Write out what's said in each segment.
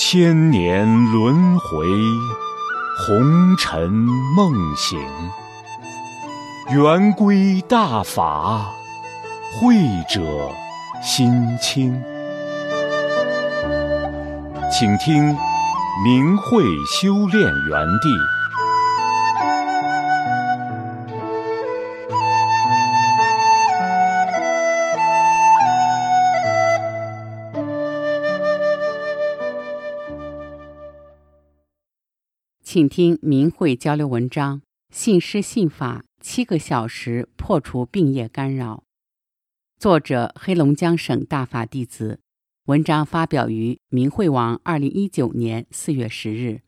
千年轮回，红尘梦醒。圆规大法，慧者心清。请听明慧修炼园地。 请听明慧交流文章：信师信法7个小时破除病业干扰。作者：黑龙江省大法弟子。文章发表于明慧网2019年4月10日。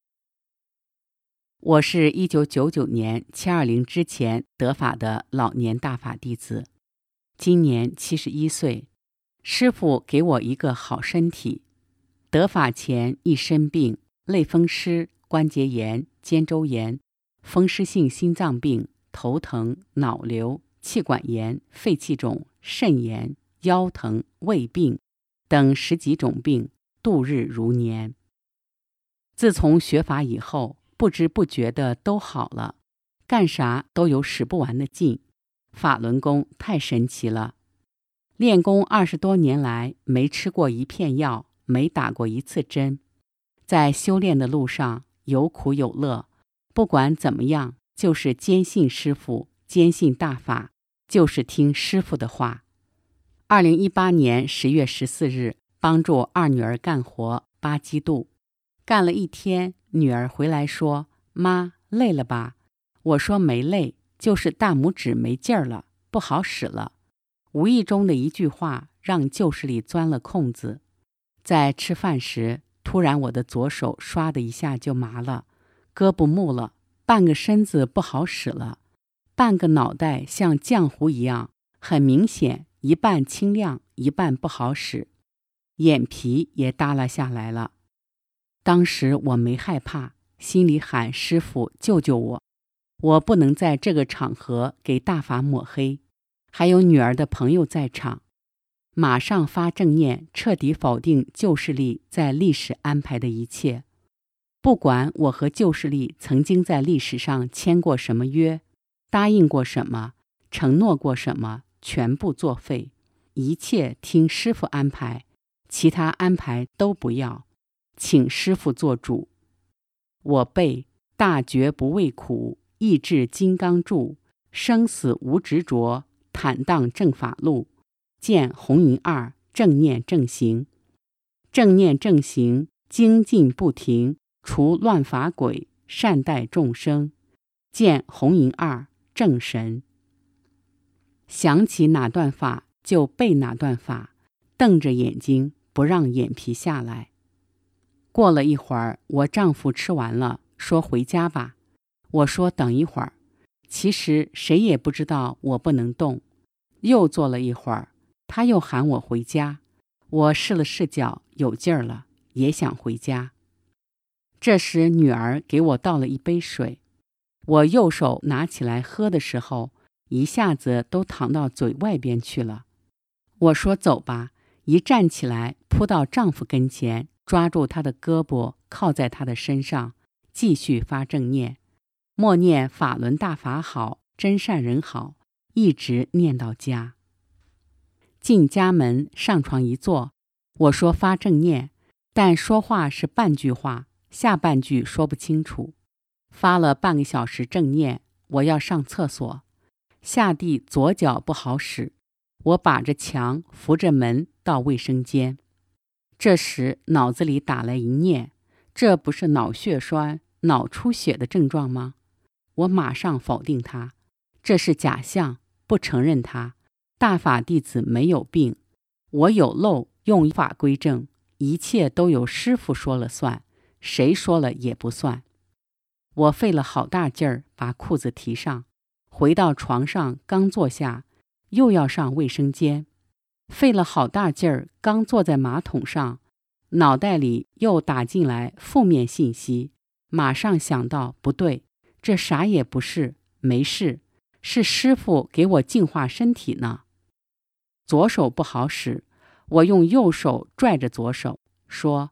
我是1999年720之前得法的老年大法弟子，今年71岁。师父给我一个好身体，得法前一身病，类风湿、关节炎、肩周炎、风湿性心脏病、头疼、脑瘤、气管炎、肺气肿、肾炎、腰疼、胃病等10几种病，度日如年。自从学法以后，不知不觉的都好了，干啥都有使不完的劲。法轮功太神奇了，练功20多年来，没吃过一片药，没打过一次针。在修炼的路上，有苦有乐，不管怎么样，就是坚信师父，坚信大法，就是听师父的话。2018年10月14日，帮助二女儿干活8基度，干了1天，女儿回来说：“妈，累了吧？”我说没累，就是大拇指没劲儿了，不好使了。无意中的一句话，让旧势力钻了空子。在吃饭时，突然我的左手唰的一下就麻了，胳膊木了，半个身子不好使了，半个脑袋像浆糊一样，很明显，一半清亮，一半不好使，眼皮也耷拉下来了。当时我没害怕，心里喊师父救救我，我不能在这个场合给大法抹黑，还有女儿的朋友在场，马上发正念，彻底否定旧势力在历史安排的一切。不管我和旧势力曾经在历史上签过什么约，答应过什么，承诺过什么，全部作废，一切听师父安排，其他安排都不要，请师父做主。我背大觉不畏苦，意志金刚柱，生死无执着，坦荡正法路，见红云2，正念正行。正念正行，精进不停，除乱法鬼，善待众生。见红云2，正神。想起哪段法就背哪段法，瞪着眼睛不让眼皮下来。过了一会儿，我丈夫吃完了，说回家吧。我说等一会儿。其实谁也不知道我不能动。又坐了一会儿，他又喊我回家。我试了试脚，有劲儿了，也想回家。这时女儿给我倒了一杯水，我右手拿起来喝的时候，一下子都淌到嘴外边去了。我说走吧，一站起来扑到丈夫跟前，抓住他的胳膊，靠在他的身上，继续发正念，默念法轮大法好，真善人好，一直念到家。进家门，上床一坐，我说发正念，但说话是半句话，下半句说不清楚。发了半个小时正念，我要上厕所，下地左脚不好使，我把着墙扶着门到卫生间。这时脑子里打来一念，这不是脑血栓、脑出血的症状吗？我马上否定它，这是假象，不承认它。大法弟子没有病，我有漏，用法归正，一切都由师父说了算，谁说了也不算。我费了好大劲儿把裤子提上，回到床上刚坐下，又要上卫生间，费了好大劲儿刚坐在马桶上，脑袋里又打进来负面信息，马上想到不对，这啥也不是，没事，是师父给我净化身体呢。左手不好使，我用右手拽着左手，说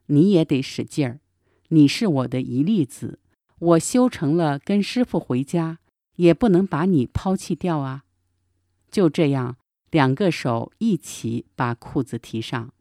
你也得使劲儿。你是我的一粒子，我修成了跟师父回家，也不能把你抛弃掉啊。”就这样，2个手一起把裤子提上。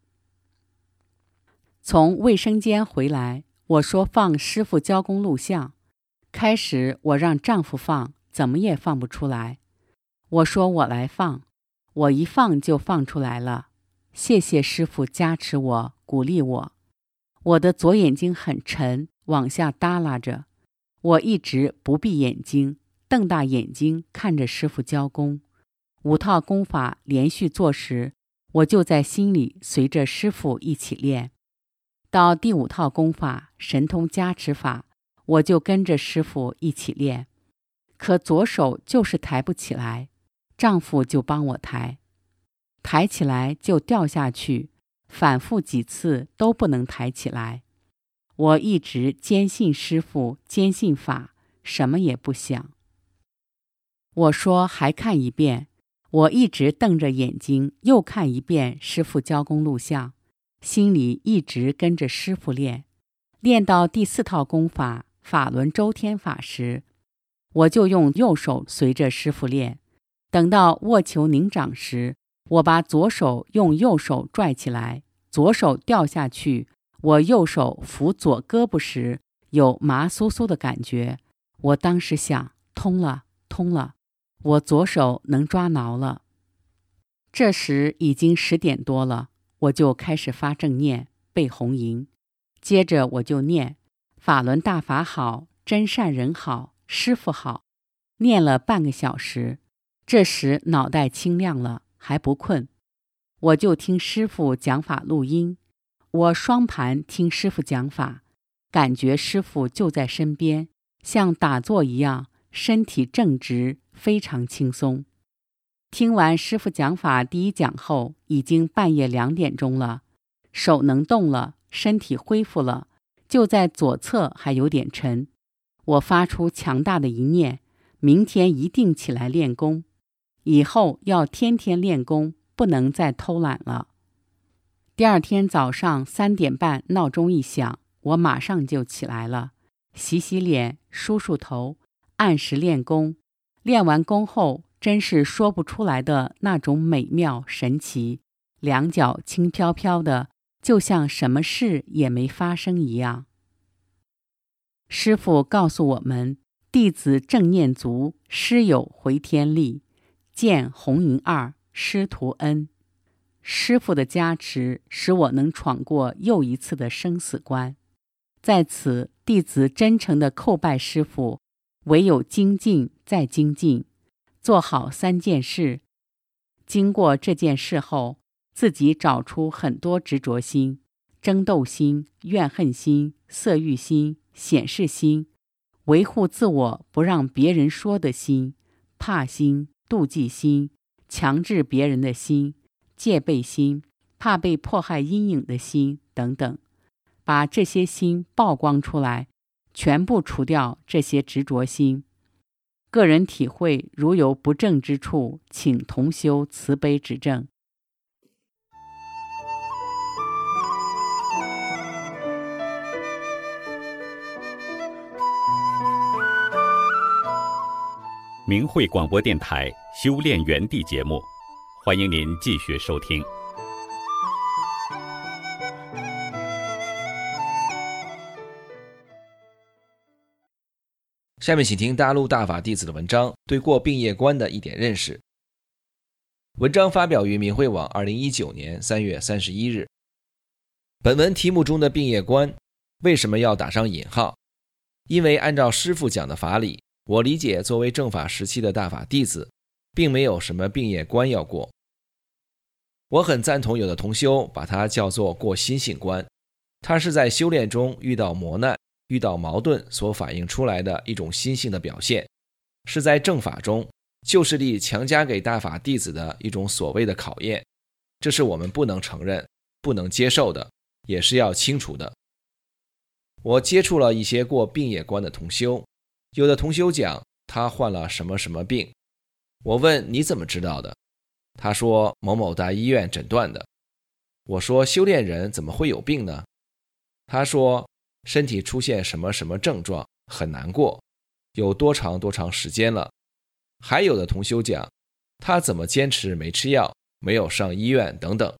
从卫生间回来，我说放师父交工录像。开始我让丈夫放，怎么也放不出来。我说我来放，我一放就放出来了。谢谢师父加持我，鼓励我。我的左眼睛很沉，往下耷拉着。我一直不闭眼睛，瞪大眼睛看着师父教功。5套功法连续做时，我就在心里随着师父一起练。到第5套功法神通加持法，我就跟着师父一起练。可左手就是抬不起来，丈夫就帮我抬。抬起来就掉下去，反复几次都不能抬起来。我一直坚信师父，坚信法，什么也不想。我说还看一遍，我一直瞪着眼睛，又看一遍师父教功录像，心里一直跟着师父练。练到第4套功法法轮周天法时，我就用右手随着师父练。等到握球拧掌时，我把左手用右手拽起来，左手掉下去，我右手扶左胳膊时有麻酥酥的感觉。我当时想，通了，通了，我左手能抓挠了。这时已经10点多了，我就开始发正念，背红吟。接着我就念法轮大法好，真善人好，师父好。念了半个小时，这时脑袋清亮了，还不困。我就听师父讲法录音，我双盘听师父讲法，感觉师父就在身边，像打坐一样，身体正直，非常轻松。听完师父讲法第1讲后，已经半夜2点钟了，手能动了，身体恢复了，就在左侧还有点沉。我发出强大的一念，明天一定起来练功，以后要天天练功，不能再偷懒了。第2天早上3点半闹钟一响，我马上就起来了，洗洗脸，梳梳头，按时练功。练完功后，真是说不出来的那种美妙神奇，2脚轻飘飘的，就像什么事也没发生一样。师父告诉我们，弟子正念足，师有回天力，见红银2，师徒恩。师父的加持使我能闯过又一次的生死关。在此，弟子真诚地叩拜师父，唯有精进再精进，做好3件事。经过这件事后，自己找出很多执着心、争斗心、怨恨心、色欲心、显示心、维护自我不让别人说的心、怕心、妒忌心、强制别人的心、戒备心、怕被迫害阴影的心等等，把这些心曝光出来，全部除掉这些执着心。个人体会如有不正之处，请同修慈悲指正。 明慧广播电台修炼园地节目，欢迎您继续收听。 下面请听大陆大法弟子的文章，对过病业观的一点认识。文章发表于明慧网2019年3月31日。本文题目中的病业观为什么要打上引号？因为按照师父讲的法理，我理解作为正法时期的大法弟子，并没有什么病业关要过。我很赞同有的同修把它叫做过心性关，它是在修炼中遇到磨难、遇到矛盾所反映出来的一种心性的表现，是在正法中旧势力强加给大法弟子的一种所谓的考验，这是我们不能承认、不能接受的，也是要清除的。我接触了一些过病业关的同修，有的同修讲他患了什么什么病，我问你怎么知道的？他说某某大医院诊断的。我说修炼人怎么会有病呢？ 他说身体出现什么什么症状，很难过，有多长时间了。还有的同修讲他怎么坚持没吃药，没有上医院等等。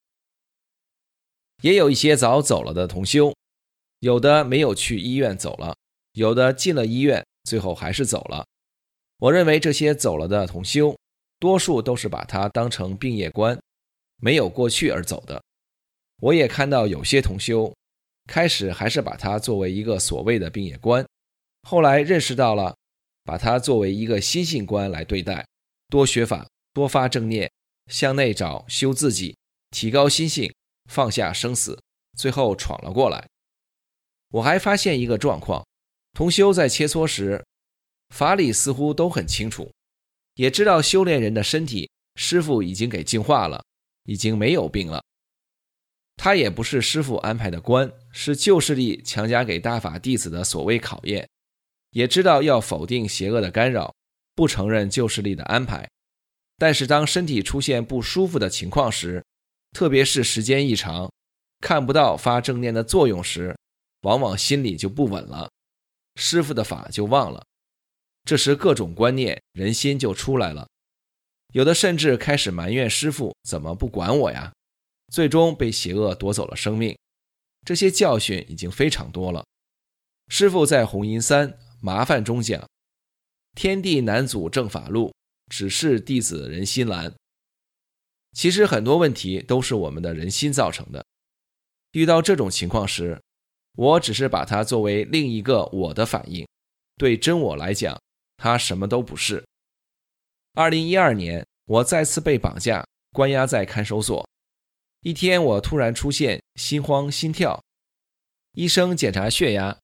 也有一些早走了的同修，有的没有去医院走了，有的进了医院最后还是走了。我认为这些走了的同修多数都是把它当成病业关，没有过去而走的。我也看到有些同修开始还是把它作为一个所谓的病业关，后来认识到了，把它作为一个心性关来对待，多学法，多发正念，向内找修自己，提高心性，放下生死，最后闯了过来。我还发现一个状况，同修在切磋时法理似乎都很清楚，也知道修炼人的身体师父已经给净化了，已经没有病了。他也不是师父安排的关，是旧势力强加给大法弟子的所谓考验，也知道要否定邪恶的干扰，不承认旧势力的安排。但是当身体出现不舒服的情况时，特别是时间一长，看不到发正念的作用时，往往心里就不稳了，师父的法就忘了。这时各种观念人心就出来了，有的甚至开始埋怨师父怎么不管我呀，最终被邪恶夺走了生命。这些教训已经非常多了。师父在弘音三麻烦中讲，天地难阻正法路，只是弟子人心懒。其实很多问题都是我们的人心造成的。遇到这种情况时，我只是把它作为另一个我的反应，对真我来讲，它什么都不是。2012年，我再次被绑架，关押在看守所。一天，我突然出现心慌心跳，医生检查血压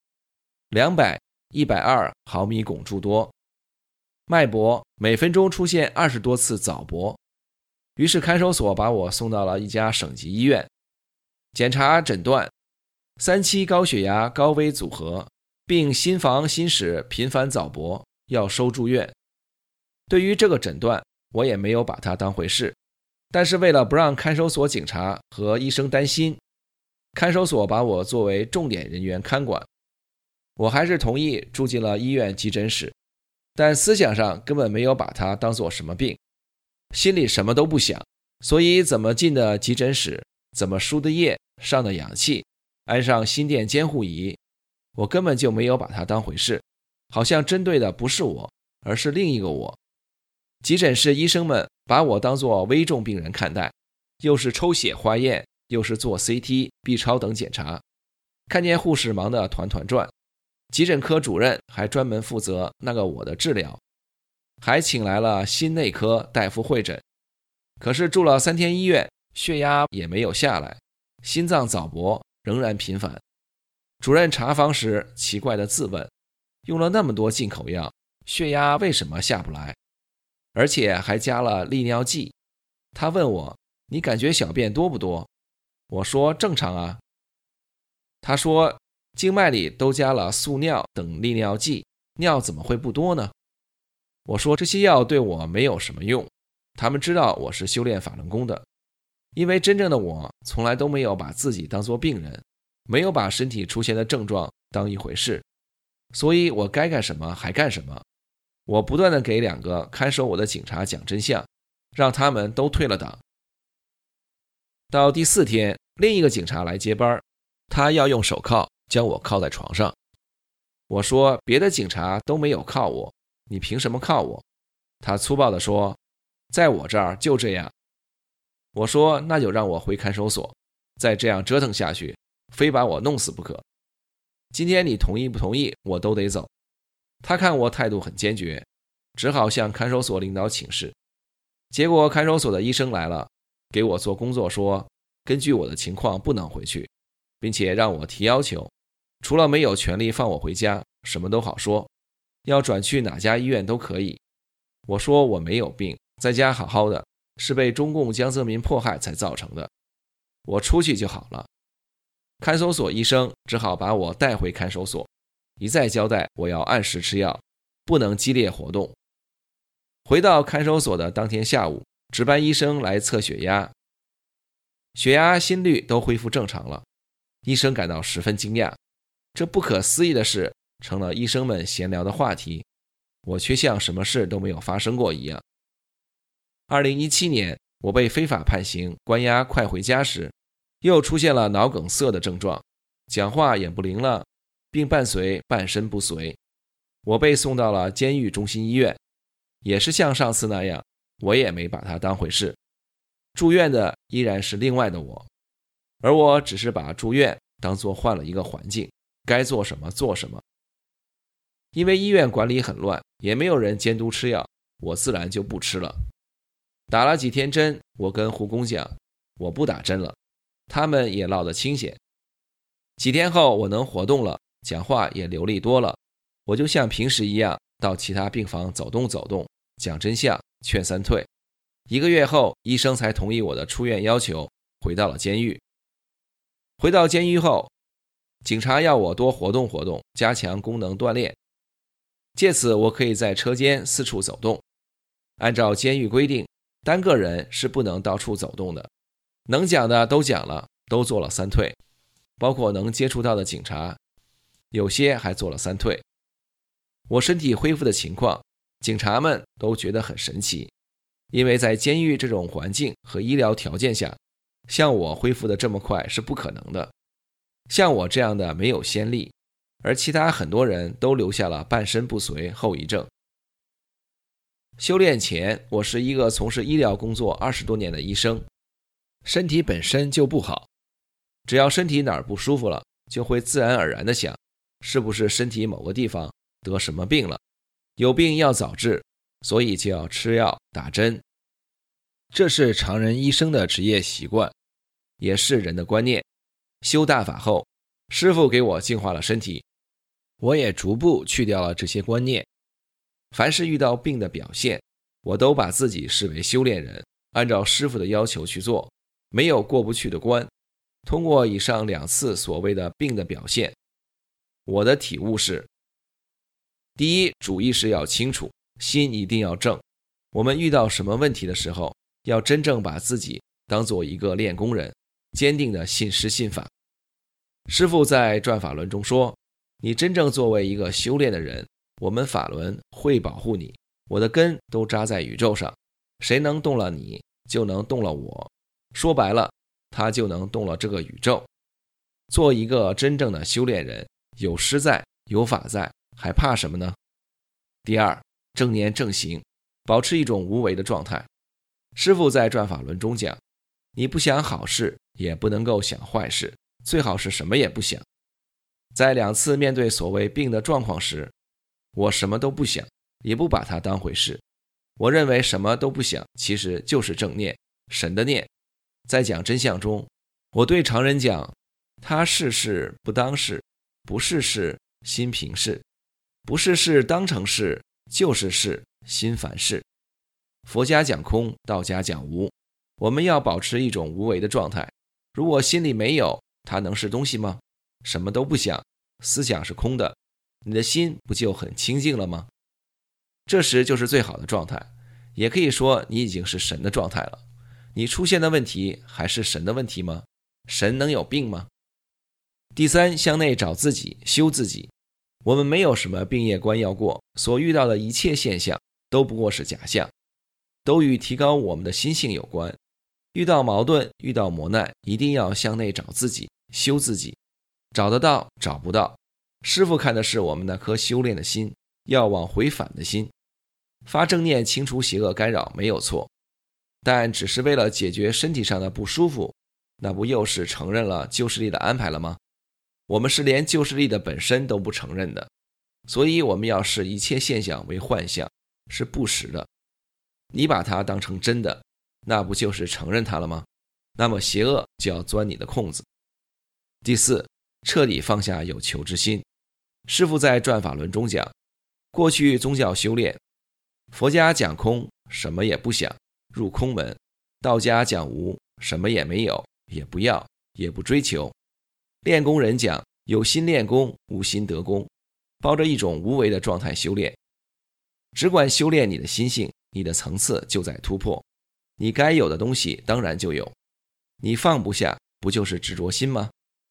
200、120毫米汞柱多，脉搏每分钟出现20多次早搏。于是看守所把我送到了一家省级医院，检查诊断3期高血压高危组合，并心房心室频繁早搏，要收住院。对于这个诊断，我也没有把它当回事，但是为了不让看守所警察和医生担心，看守所把我作为重点人员看管，我还是同意住进了医院急诊室，但思想上根本没有把它当作什么病，心里什么都不想，所以怎么进的急诊室，怎么输的液，上的氧气，安上心电监护仪，我根本就没有把它当回事，好像针对的不是我，而是另一个我。急诊室医生们把我当作危重病人看待，又是抽血化验，又是做 CT、B 超等检查，看见护士忙得团团转，急诊科主任还专门负责那个我的治疗，还请来了心内科大夫会诊。可是住了3天医院，血压也没有下来，心脏早搏仍然频繁。主任查房时奇怪地自问，用了那么多进口药，血压为什么下不来？而且还加了利尿剂。他问我，你感觉小便多不多？我说正常啊。他说静脉里都加了速尿等利尿剂，尿怎么会不多呢？我说这些药对我没有什么用，他们知道我是修炼法轮功的，因为真正的我从来都没有把自己当作病人，没有把身体出现的症状当一回事，所以我该干什么还干什么。我不断地给2个看守我的警察讲真相，让他们都退了党。到第4天，另一个警察来接班，他要用手铐将我铐在床上。我说别的警察都没有铐我，你凭什么铐我？他粗暴地说，在我这儿就这样。我说那就让我回看守所，再这样折腾下去，非把我弄死不可。今天你同意不同意，我都得走。他看我态度很坚决，只好向看守所领导请示。结果看守所的医生来了，给我做工作，说根据我的情况不能回去，并且让我提要求，除了没有权利放我回家，什么都好说，要转去哪家医院都可以。我说我没有病，在家好好的，是被中共江泽民迫害才造成的，我出去就好了。看守所医生只好把我带回看守所，一再交代我要按时吃药，不能激烈活动。回到看守所的当天下午，值班医生来测血压，血压心率都恢复正常了。 医生感到十分惊讶，这不可思议的事成了医生们闲聊的话题，我却像什么事都没有发生过一样。2017年，我被非法判刑关押快回家时，又出现了脑梗塞的症状，讲话也不灵了，并伴随半身不遂。我被送到了监狱中心医院，也是像上次那样，我也没把它当回事。住院的依然是另外的我，而我只是把住院当作换了一个环境，该做什么做什么。因为医院管理很乱，也没有人监督吃药，我自然就不吃了。打了几天针，我跟护工讲，我不打针了，他们也落得清闲。几天后我能活动了，讲话也流利多了，我就像平时一样到其他病房走动走动，讲真相，劝三退。1个月后，医生才同意我的出院要求，回到了监狱。回到监狱后，警察要我多活动活动，加强功能锻炼，借此我可以在车间四处走动。按照监狱规定，单个人是不能到处走动的，能讲的都讲了，都做了3退，包括能接触到的警察，有些还做了3退。我身体恢复的情况，警察们都觉得很神奇，因为在监狱这种环境和医疗条件下，像我恢复的这么快是不可能的。像我这样的没有先例，而其他很多人都留下了半身不遂后遗症。修炼前，我是一个从事医疗工作20多年的医生，身体本身就不好，只要身体哪儿不舒服了，就会自然而然地想，是不是身体某个地方得什么病了，有病要早治，所以就要吃药打针。这是常人医生的职业习惯，也是人的观念。修大法后，师父给我净化了身体，我也逐步去掉了这些观念。凡是遇到病的表现，我都把自己视为修炼人，按照师父的要求去做，没有过不去的关。通过以上2次所谓的病的表现，我的体悟是：第一，主意识要清楚，心一定要正。我们遇到什么问题的时候，要真正把自己当做一个练功人，坚定的信师信法。师父在转法轮中说，你真正作为一个修炼的人，我们法轮会保护你，我的根都扎在宇宙上，谁能动了你，就能动了我，说白了，他就能动了这个宇宙。做一个真正的修炼人，有师在，有法在，还怕什么呢？第二，正念正行，保持一种无为的状态。师父在转法轮中讲，你不想好事，也不能够想坏事，最好是什么也不想。在2次面对所谓病的状况时，我什么都不想，也不把它当回事。我认为什么都不想，其实就是正念，神的念。在讲真相中，我对常人讲，他是事不当事，不是事心平事，不是事当成事，就是事心凡事。佛家讲空，道家讲无，我们要保持一种无为的状态。如果心里没有，它能是东西吗？什么都不想，思想是空的，你的心不就很清净了吗？这时就是最好的状态，也可以说你已经是神的状态了。你出现的问题还是神的问题吗？神能有病吗？第三，向内找自己，修自己。我们没有什么病业关要过，所遇到的一切现象都不过是假象，都与提高我们的心性有关。遇到矛盾，遇到磨难，一定要向内找自己，修自己。找得到，找不到，师父看的是我们那颗修炼的心，要往回返的心。发正念清除邪恶干扰没有错，但只是为了解决身体上的不舒服，那不又是承认了旧势力的安排了吗？我们是连旧势力的本身都不承认的，所以我们要视一切现象为幻象，是不实的。你把它当成真的，那不就是承认它了吗？那么邪恶就要钻你的空子。第四，彻底放下有求之心。师父在转法轮中讲，过去宗教修炼，佛家讲空，什么也不想，入空门；道家讲无，什么也没有，也不要，也不追求。练功人讲，有心练功，无心得功，抱着一种无为的状态修炼。只管修炼你的心性，你的层次就在突破，你该有的东西当然就有。你放不下，不就是执着心吗？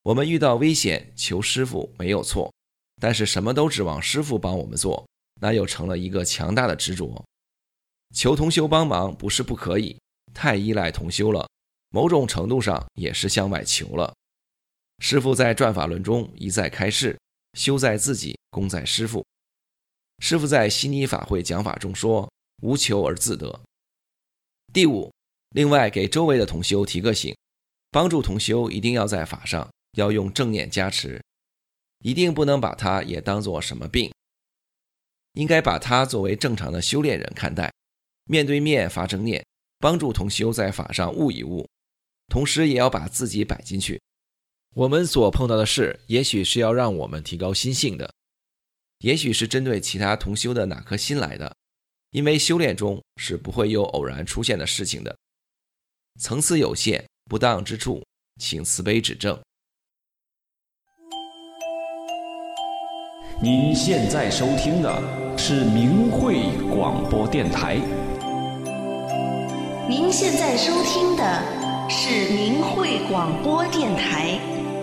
我们遇到危险求师父没有错，但是什么都指望师父帮我们做，那又成了一个强大的执着。求同修帮忙不是不可以，太依赖同修了，某种程度上也是向外求了。师父在转法轮中一再开示，修在自己，功在师父。师父在悉尼法会讲法中说，无求而自得。第五，另外给周围的同修提个醒，帮助同修一定要在法上要用正念加持，一定不能把它也当作什么病，应该把它作为正常的修炼人看待，面对面发正念，帮助同修在法上悟一悟，同时也要把自己摆进去。我们所碰到的事，也许是要让我们提高心性的，也许是针对其他同修的哪颗心来的，因为修炼中是不会有偶然出现的事情的。层次有限，不当之处，请慈悲指正。 您现在收听的是明慧广播电台。 您现在收听的是明慧广播电台。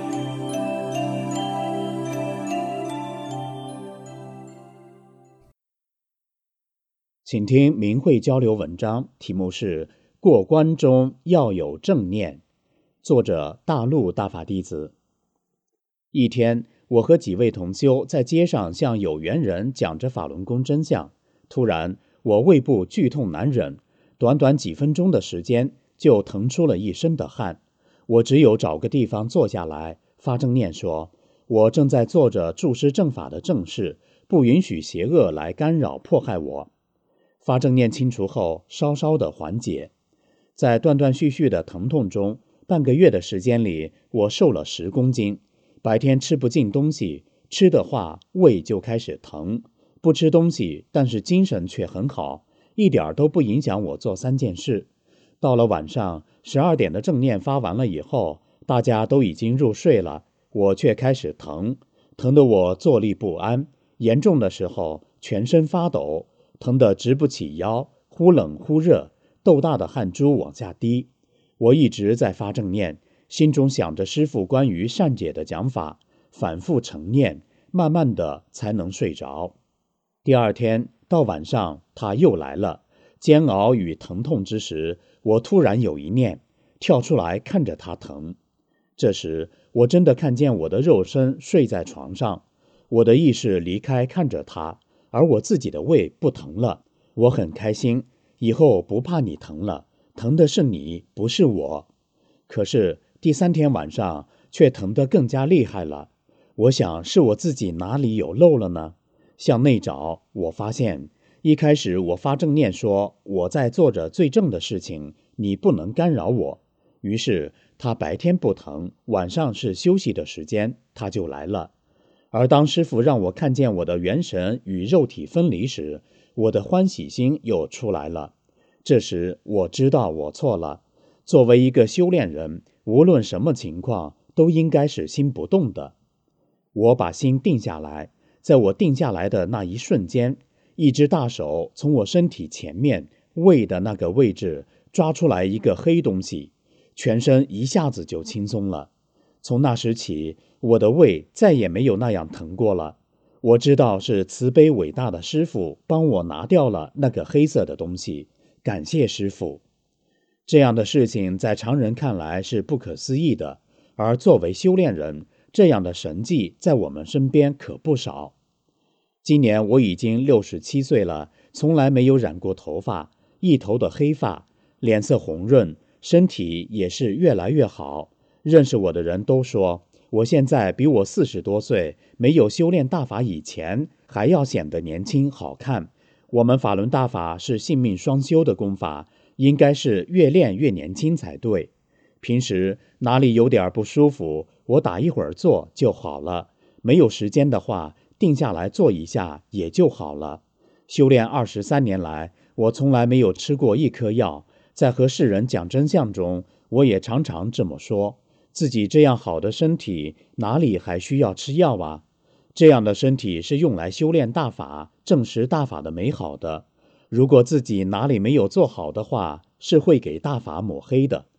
请听明慧交流文章，题目是过关中要有正念，作者大陆大法弟子。一天，我和几位同修在街上向有缘人讲着法轮功真相，突然我胃部剧痛难忍，短短几分钟的时间就腾出了一身的汗。我只有找个地方坐下来，发正念说，我正在做着注释正法的正事，不允许邪恶来干扰迫害我。发正念清除后，稍稍的缓解。在断断续续的疼痛中，半个月的时间里，我瘦了10公斤。白天吃不进东西，吃的话胃就开始疼，不吃东西，但是精神却很好，一点都不影响我做3件事。到了晚上12点的正念发完了以后，大家都已经入睡了，我却开始疼，疼得我坐立不安，严重的时候全身发抖，疼得直不起腰，忽冷忽热，豆大的汗珠往下滴。我一直在发正念，心中想着师父关于善解的讲法，反复成念，慢慢的才能睡着。第二天到晚上他又来了，煎熬与疼痛之时，我突然有一念，跳出来看着他疼。这时我真的看见我的肉身睡在床上，我的意识离开看着他，而我自己的胃不疼了。我很开心，以后不怕你疼了，疼的是你，不是我。可是第3天晚上却疼得更加厉害了，我想是我自己哪里有漏了呢？向内找，我发现一开始我发正念说我在做着最正的事情，你不能干扰我。于是他白天不疼，晚上是休息的时间，他就来了。而当师父让我看见我的元神与肉体分离时，我的欢喜心又出来了。这时我知道我错了。作为一个修炼人，无论什么情况都应该是心不动的。我把心定下来，在我定下来的那一瞬间，一只大手从我身体前面胃的那个位置抓出来一个黑东西，全身一下子就轻松了。从那时起，我的胃再也没有那样疼过了。我知道是慈悲伟大的师父帮我拿掉了那个黑色的东西，感谢师父。这样的事情在常人看来是不可思议的，而作为修炼人，这样的神迹在我们身边可不少。今年我已经67岁了，从来没有染过头发，一头的黑发，脸色红润，身体也是越来越好。认识我的人都说，我现在比我40多岁没有修炼大法以前还要显得年轻好看。我们法轮大法是性命双修的功法，应该是越练越年轻才对。平时哪里有点不舒服，我打一会儿坐就好了，没有时间的话，定下来坐一下也就好了。修炼23年来，我从来没有吃过一颗药，在和世人讲真相中，我也常常这么说，自己这样好的身体，哪里还需要吃药啊？这样的身体是用来修炼大法、证实大法的美好的。如果自己哪里没有做好的话，是会给大法抹黑的。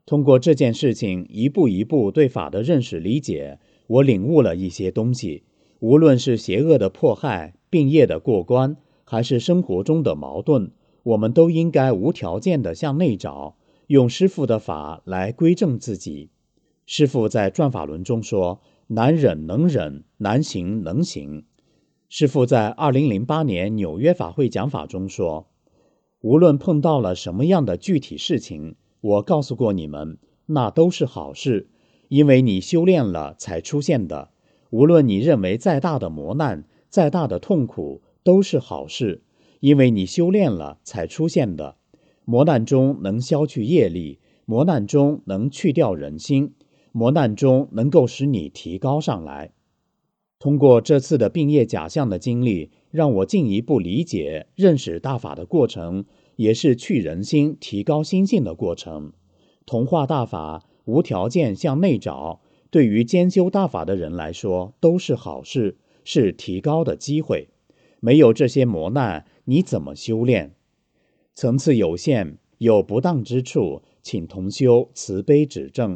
通过这件事情一步一步对法的认识理解，我领悟了一些东西。无论是邪恶的迫害、病业的过关，还是生活中的矛盾，我们都应该无条件地向内找，用师父的法来归正自己。师父在转法轮中说，难忍能忍，难行能行。师父在2008年纽约法会讲法中说，无论碰到了什么样的具体事情，我告诉过你们，那都是好事，因为你修炼了才出现的。无论你认为再大的磨难，再大的痛苦，都是好事，因为你修炼了才出现的。磨难中能消去业力，磨难中能去掉人心，磨难中能够使你提高上来。通过这次的病业假象的经历，让我进一步理解认识大法的过程，也是去人心、提高心性的过程。同化大法，无条件向内找，对于兼修大法的人来说都是好事，是提高的机会。没有这些磨难，你怎么修炼？层次有限，有不当之处，请同修慈悲指正。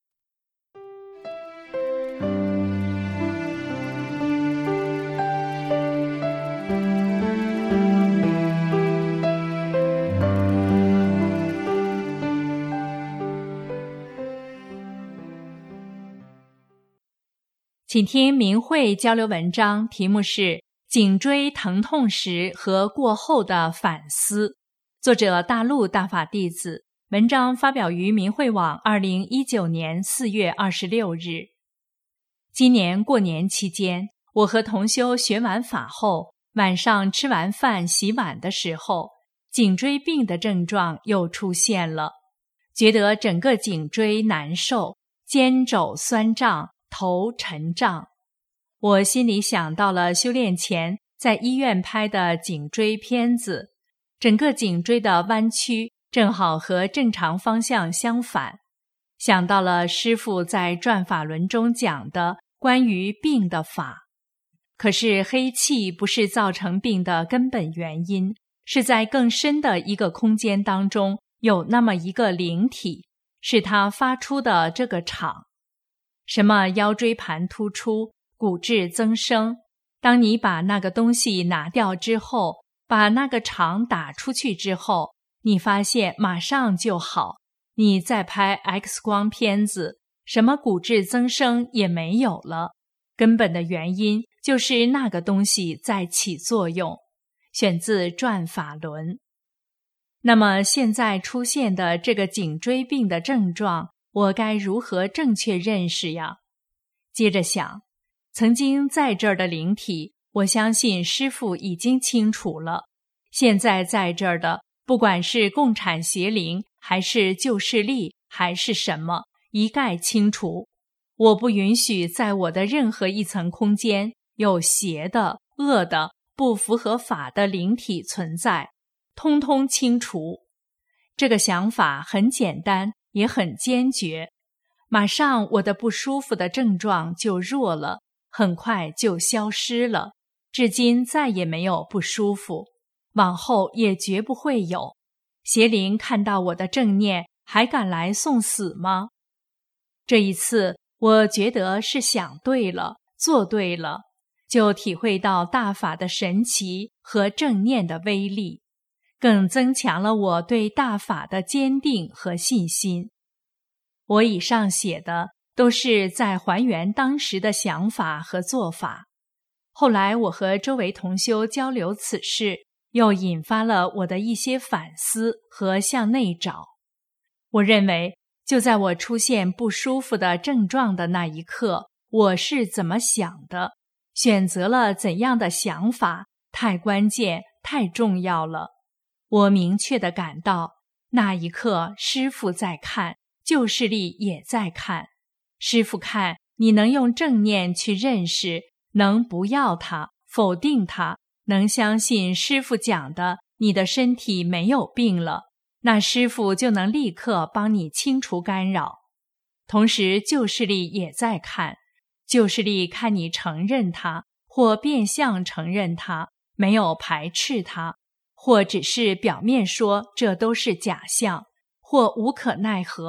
请听明慧交流文章，题目是颈椎疼痛时和过后的反思，作者大陆大法弟子，文章发表于明慧网2019年4月26日。今年过年期间，我和同修学完法后，晚上吃完饭洗碗的时候，颈椎病的症状又出现了，觉得整个颈椎难受，肩肘酸胀，头沉胀。我心里想到了修炼前在医院拍的颈椎片子，整个颈椎的弯曲正好和正常方向相反。想到了师父在转法轮中讲的关于病的法。可是黑气不是造成病的根本原因，是在更深的一个空间当中有那么一个灵体，是它发出的这个场。什么腰椎盘突出、骨质增生，当你把那个东西拿掉之后，把那个场打出去之后，你发现马上就好。你再拍 X 光片子，什么骨质增生也没有了，根本的原因就是那个东西在起作用。选自转法轮。那么现在出现的这个颈椎病的症状，我该如何正确认识呀？接着想，曾经在这儿的灵体，我相信师父已经清楚了。现在在这儿的，不管是共产邪灵，还是旧势力，还是什么，一概清除。我不允许在我的任何一层空间有邪的、恶的、不符合法的灵体存在，通通清除。这个想法很简单，也很坚决。马上我的不舒服的症状就弱了，很快就消失了，至今再也没有不舒服，往后也绝不会有。邪灵看到我的正念，还敢来送死吗？这一次我觉得是想对了，做对了，就体会到大法的神奇和正念的威力，更增强了我对大法的坚定和信心。我以上写的都是在还原当时的想法和做法。后来我和周围同修交流此事，又引发了我的一些反思和向内找。我认为，就在我出现不舒服的症状的那一刻，我是怎么想的，选择了怎样的想法，太关键，太重要了。我明确地感到，那一刻师父在看，旧势力也在看。师父看你能用正念去认识，能不要它，否定它，能相信师父讲的你的身体没有病了，那师父就能立刻帮你清除干扰。同时旧势力也在看，旧势力看你承认它，或变相承认它，没有排斥它，或只是表面说这都是假象，或无可奈何，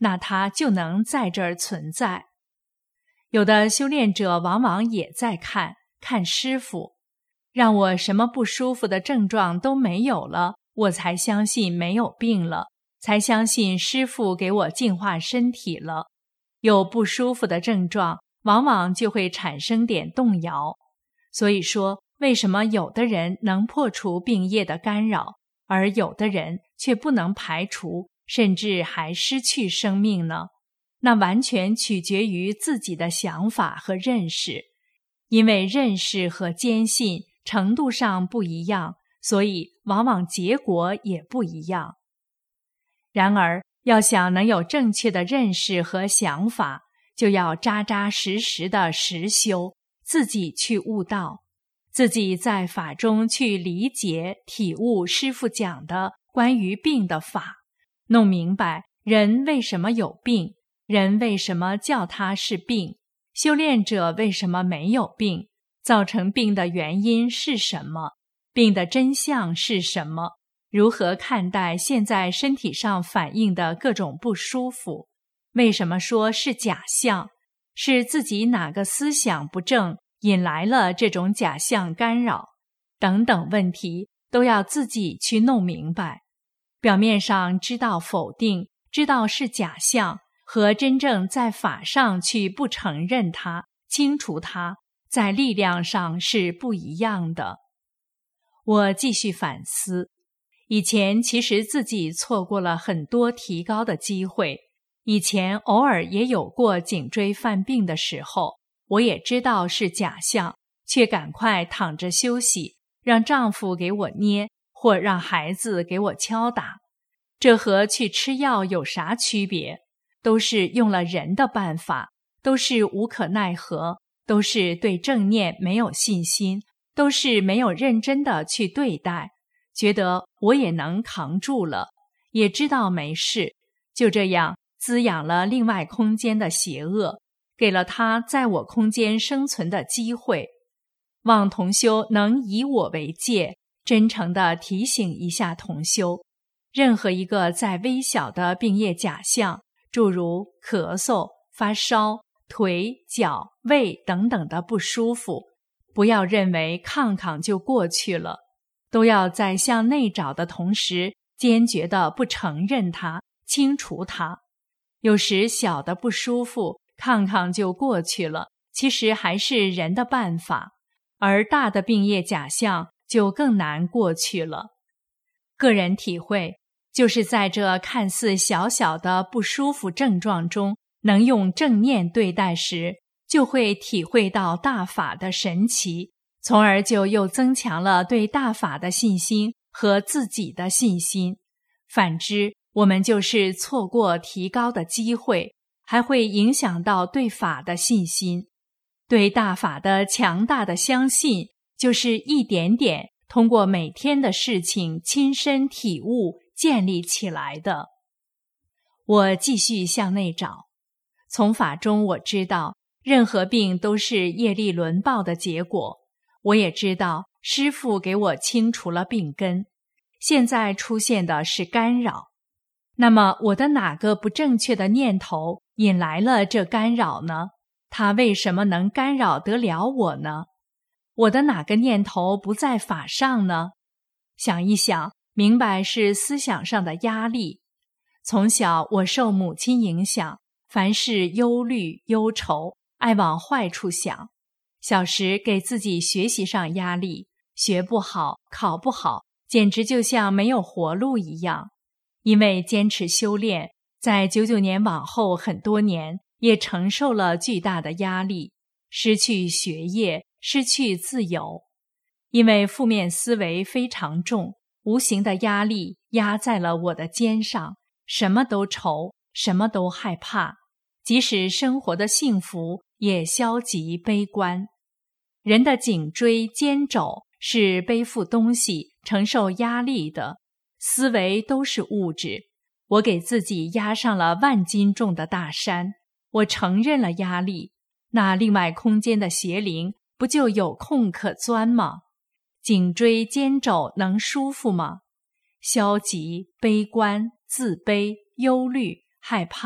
那它就能在这儿存在。有的修炼者往往也在看师父，让我什么不舒服的症状都没有了，我才相信没有病了，才相信师父给我净化身体了。有不舒服的症状，往往就会产生点动摇。所以说，为什么有的人能破除病业的干扰，而有的人却不能排除，甚至还失去生命呢？那完全取决于自己的想法和认识，因为认识和坚信程度上不一样，所以往往结果也不一样。然而，要想能有正确的认识和想法，就要扎扎实实的实修，自己去悟道，自己在法中去理解体悟师父讲的关于病的法，弄明白人为什么有病，人为什么叫它是病，修炼者为什么没有病，造成病的原因是什么，病的真相是什么，如何看待现在身体上反映的各种不舒服，为什么说是假象，是自己哪个思想不正引来了这种假象干扰，等等问题都要自己去弄明白。表面上知道否定，知道是假象，和真正在法上去不承认它，清除它，在力量上是不一样的。我继续反思，以前其实自己错过了很多提高的机会，以前偶尔也有过颈椎犯病的时候，我也知道是假象，却赶快躺着休息，让丈夫给我捏，或让孩子给我敲打。这和去吃药有啥区别？都是用了人的办法，都是无可奈何，都是对正念没有信心，都是没有认真的去对待，觉得我也能扛住了，也知道没事，就这样滋养了另外空间的邪恶，给了他在我空间生存的机会。望同修能以我为戒，真诚地提醒一下同修，任何一个再微小的病业假象，诸如咳嗽、发烧、腿、脚、胃等等的不舒服，不要认为抗抗就过去了，都要在向内找的同时，坚决地不承认它，清除它。有时小的不舒服，抗抗就过去了，其实还是人的办法，而大的病业假象就更难过去了。个人体会，就是在这看似小小的不舒服症状中，能用正念对待时，就会体会到大法的神奇，从而就又增强了对大法的信心和自己的信心。反之，我们就是错过提高的机会，还会影响到对法的信心。对大法的强大的相信，就是一点点通过每天的事情亲身体悟建立起来的。我继续向内找，从法中我知道任何病都是业力轮报的结果，我也知道师父给我清除了病根，现在出现的是干扰。那么我的哪个不正确的念头引来了这干扰呢？它为什么能干扰得了我呢？我的哪个念头不在法上呢？想一想，明白是思想上的压力。从小我受母亲影响，凡事忧虑忧愁，爱往坏处想。小时给自己学习上压力，学不好考不好，简直就像没有活路一样。因为坚持修炼，在99年往后很多年也承受了巨大的压力，失去学业，失去自由。因为负面思维非常重，无形的压力压在了我的肩上，什么都愁，什么都害怕，即使生活的幸福也消极悲观。人的颈椎肩肘是背负东西承受压力的，思维都是物质，我给自己压上了万斤重的大山，我承认了压力，那另外空间的邪灵不就有空可钻吗？颈椎肩肘能舒服吗？消极、悲观、自卑、忧虑、害怕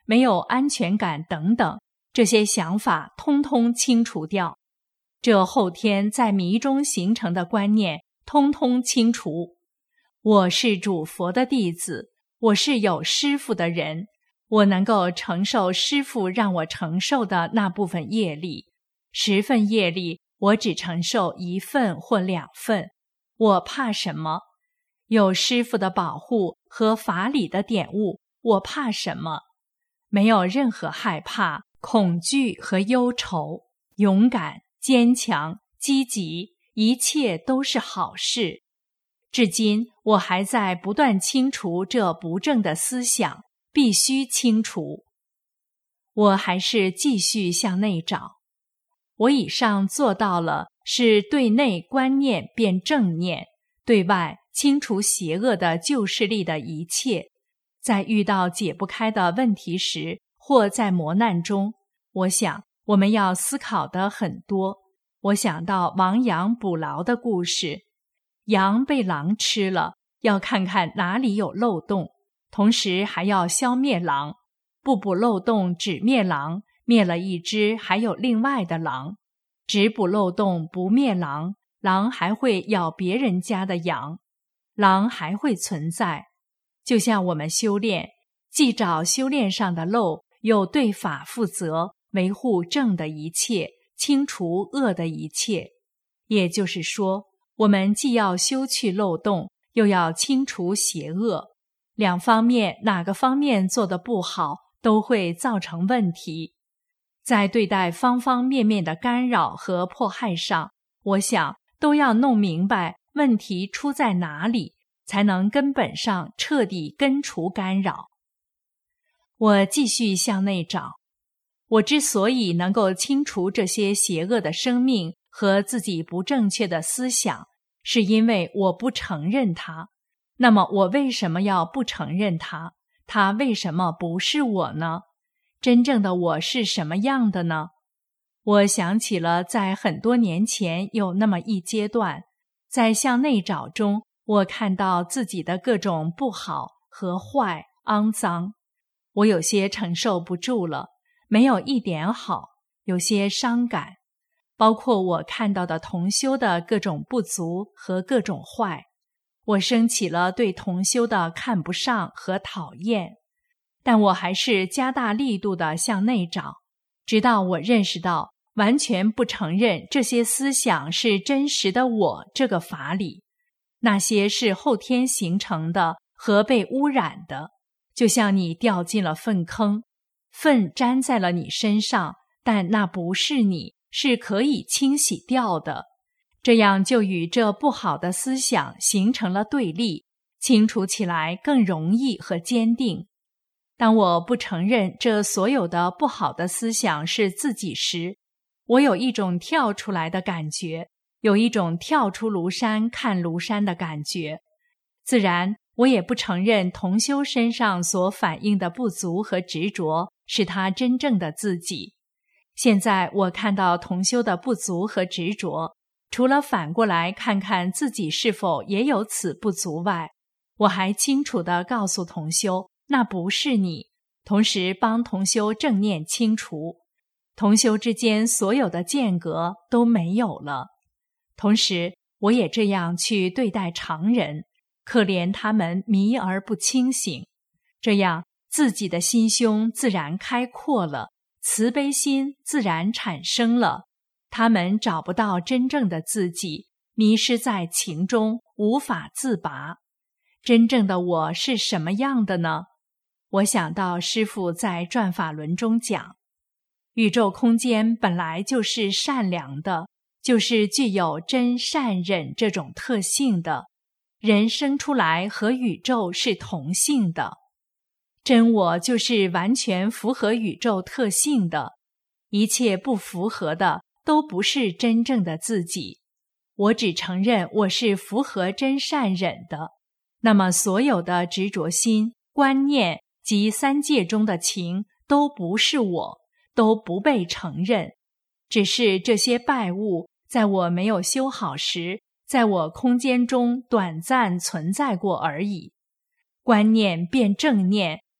没有安全感等等，这些想法通通清除掉。这后天在迷中形成的观念通通清除。我是主佛的弟子，我是有师父的人，我能够承受师父让我承受的那部分业力，10份业力我只承受1份或2份，我怕什么？有师父的保护和法理的点悟，我怕什么？没有任何害怕、恐惧和忧愁，勇敢、坚强、积极，一切都是好事。至今我还在不断清除这不正的思想，必须清除。我还是继续向内找。我以上做到了，是对内观念变正念，对外清除邪恶的旧势力的一切。在遇到解不开的问题时，或在磨难中，我想我们要思考的很多。我想到亡羊补牢的故事，羊被狼吃了，要看看哪里有漏洞，同时还要消灭狼，不补漏洞只灭狼，灭了一只还有另外的狼，只补漏洞不灭狼，狼还会咬别人家的羊，狼还会存在。就像我们修炼，既找修炼上的漏，又对法负责，维护正的一切，清除恶的一切。也就是说，我们既要修去漏洞，又要清除邪恶，两方面哪个方面做得不好，都会造成问题。在对待方方面面的干扰和迫害上，我想都要弄明白问题出在哪里，才能根本上彻底根除干扰。我继续向内找，我之所以能够清除这些邪恶的生命和自己不正确的思想，是因为我不承认它。那么我为什么要不承认它？它为什么不是我呢？真正的我是什么样的呢？我想起了在很多年前有那么一阶段，在向内找中，我看到自己的各种不好和坏、肮脏，我有些承受不住了，没有一点好，有些伤感，包括我看到的同修的各种不足和各种坏，我升起了对同修的看不上和讨厌，但我还是加大力度地向内找，直到我认识到完全不承认这些思想是真实的我这个法理，那些是后天形成的和被污染的，就像你掉进了粪坑，粪粘在了你身上，但那不是你，是可以清洗掉的。这样就与这不好的思想形成了对立，清除起来更容易和坚定。当我不承认这所有的不好的思想是自己时，我有一种跳出来的感觉，有一种跳出庐山看庐山的感觉。自然，我也不承认同修身上所反映的不足和执着是他真正的自己。现在我看到同修的不足和执着，除了反过来看看自己是否也有此不足外，我还清楚地告诉同修，那不是你，同时帮同修正念清除，同修之间所有的间隔都没有了。同时，我也这样去对待常人，可怜他们迷而不清醒，这样自己的心胸自然开阔了，慈悲心自然产生了，他们找不到真正的自己，迷失在情中，无法自拔。真正的我是什么样的呢？我想到师父在转法轮中讲，宇宙空间本来就是善良的，就是具有真善忍这种特性的，人生出来和宇宙是同性的，真我就是完全符合宇宙特性的，一切不符合的都不是真正的自己。我只承认我是符合真善忍的，那么所有的执着心、观念及三界中的情都不是我，都不被承认，只是这些败物在我没有修好时，在我空间中短暂存在过而已。观念变正念，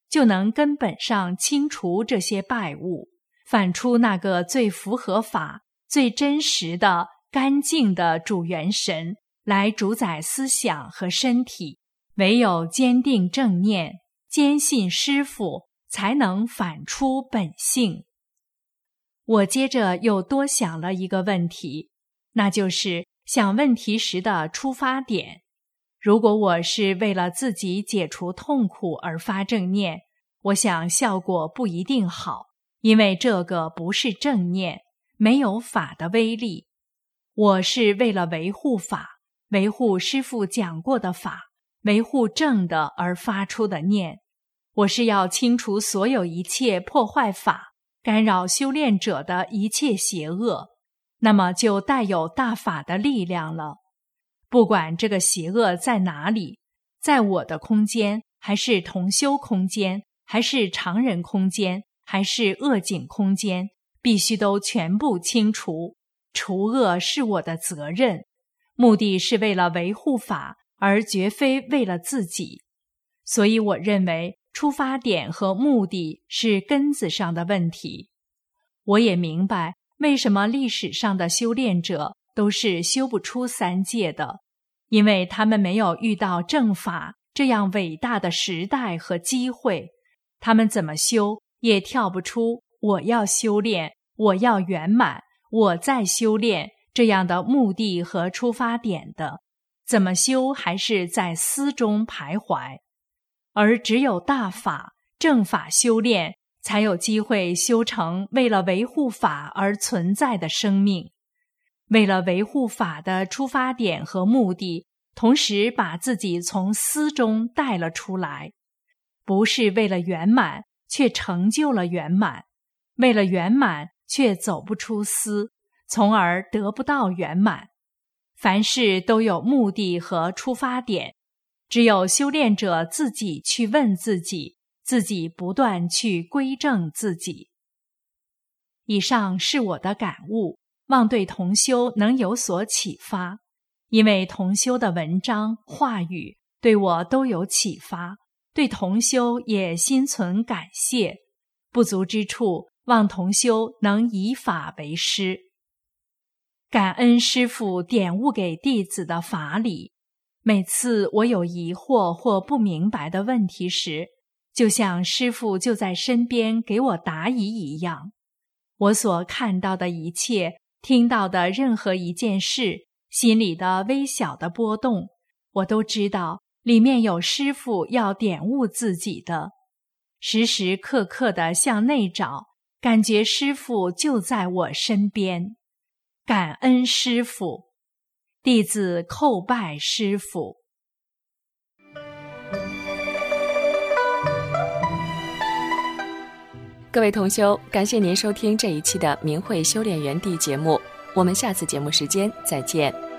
就能根本上清除这些败物，反出那个最符合法、最真实的、干净的主元神来主宰思想和身体。唯有坚定正念，坚信师父，才能反出本性。我接着又多想了一个问题，那就是想问题时的出发点。如果我是为了自己解除痛苦而发正念，我想效果不一定好，因为这个不是正念，没有法的威力。我是为了维护法，维护师父讲过的法，维护正的而发出的念。我是要清除所有一切破坏法、干扰修炼者的一切邪恶，那么就带有大法的力量了。不管这个邪恶在哪里，在我的空间，还是同修空间，还是常人空间，还是恶境空间，必须都全部清除。除恶是我的责任，目的是为了维护法，而绝非为了自己。所以我认为出发点和目的是根子上的问题。我也明白为什么历史上的修炼者都是修不出三界的，因为他们没有遇到正法这样伟大的时代和机会，他们怎么修也跳不出我要修炼，我要圆满，我在修炼这样的目的和出发点的，怎么修还是在思中徘徊。而只有大法、正法修炼，才有机会修成为了维护法而存在的生命。为了维护法的出发点和目的，同时把自己从思中带了出来，不是为了圆满，却成就了圆满；为了圆满，却走不出思，从而得不到圆满。凡事都有目的和出发点，只有修炼者自己去问自己，自己不断去归正自己。以上是我的感悟，望对同修能有所启发。因为同修的文章、话语对我都有启发，对同修也心存感谢。不足之处，望同修能以法为师。感恩师父点悟给弟子的法理。每次我有疑惑或不明白的问题时，就像师父就在身边给我答疑一样。我所看到的一切，听到的任何一件事，心里的微小的波动，我都知道里面有师父要点悟自己的。时时刻刻地向内找，感觉师父就在我身边。感恩师父，弟子叩拜师父。 各位同修，感谢您收听这一期的明慧修炼园地节目，我们下次节目时间再见。